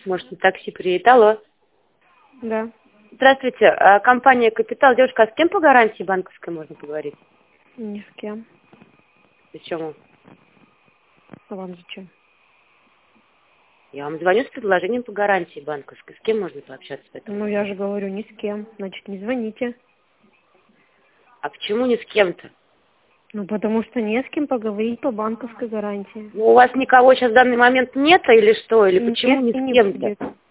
Может, на такси приедет. Алло. Да. Здравствуйте. Компания «Капитал». Девушка, а с кем по гарантии банковской можно поговорить? Ни с кем. Почему? А вам зачем? Я вам звоню с предложением по гарантии банковской. С кем можно пообщаться по этому? Ну, я же говорю, ни с кем. Значит, не звоните. А почему не с кем-то? Ну, потому что не с кем поговорить по банковской гарантии. Ну, у вас никого сейчас в данный момент нет или что? Или почему Нет, не и с не кем-то? будет.